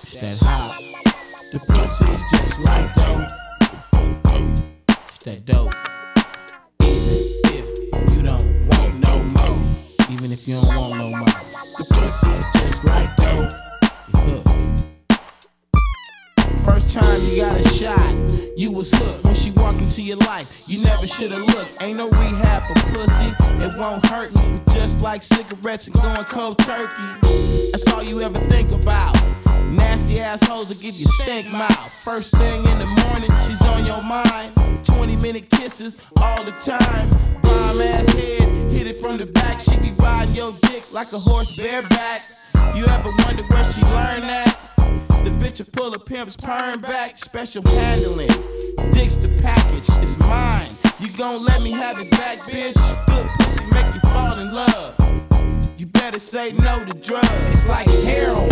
that hot. The pussy is just like dope. It's that dope. Even if you don't want no more. Even if you don't want no more. The pussy is just like dope. You hooked. First time you got a shot, you was hooked. When she walked into your life, you never should've looked. Ain't no rehab for pussy, it won't hurt me. But just like cigarettes and going cold turkey, that's all you ever think about. Nasty assholes will give you stink mouth. First thing in the morning, she's on your mind. 20-minute kisses all the time. Bomb ass head, hit it from the back. She be riding your dick like a horse bareback. You ever wonder where she learned that? The bitch will pull a pimp's perm back. Special handling, dick's the package, it's mine. You gon' let me have it back, bitch? Good pussy make you fall in love. You better say no to drugs. It's like heroin.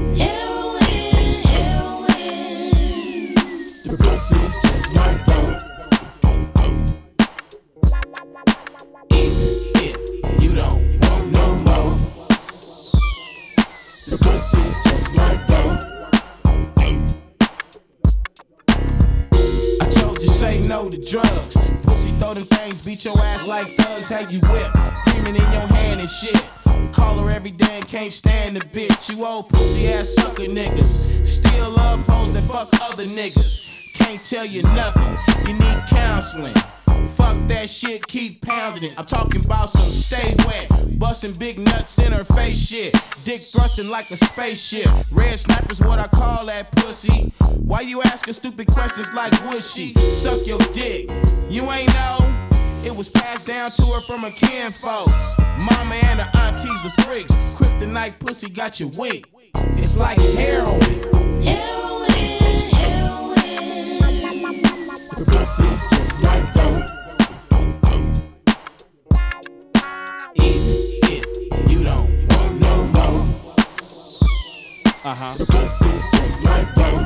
The pussy is just like dope. Even if you don't want no more. The pussy is just like dope. I told you say no to drugs. Pussy throw them things, beat your ass like thugs. How you whip, creaming in your hand and shit. Call her every day and can't stand the bitch. You old pussy ass sucker niggas. Still love hoes that fuck other niggas. Can't tell you nothing, you need counseling. Fuck that shit, keep pounding it. I'm talking about some stay wet. Busting big nuts in her face shit. Dick thrusting like a spaceship. Red sniper's what I call that pussy. Why you asking stupid questions like would she suck your dick? You ain't know? It was passed down to her from her kin folks. Mama and her aunties was freaks. Kryptonite pussy got you weak. It's like heroin. The pussy's just like dope. Even if you don't want no more. The pussy's just like dope.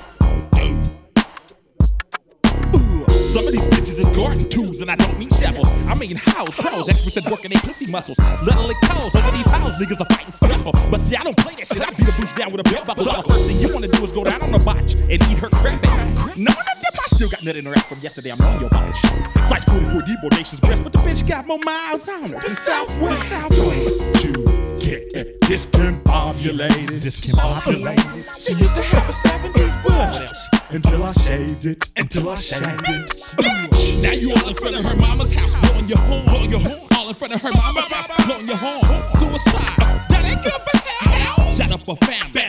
Some of these bitches is garden tools, and I don't mean devils. I mean house pros, experts working their pussy muscles. Little it calls, over these house niggas are fighting scuffle. But see, I don't play that shit. I beat a bitch down with a belt buckle. The first thing you wanna do is go down on the botch and eat her crap. No, I still got nut in her ass from yesterday. I'm on your botch. Size 44 Debo Nation's breast, but the bitch got more miles on her. The Southwest. You get discombobulated. She used to have a 70s bush. Until I shaved it. Now you all in front of her mama's house, blowing your horn. All in front of her mama's house, blowing your horn. Suicide, that ain't good for hell. Shut up a fam.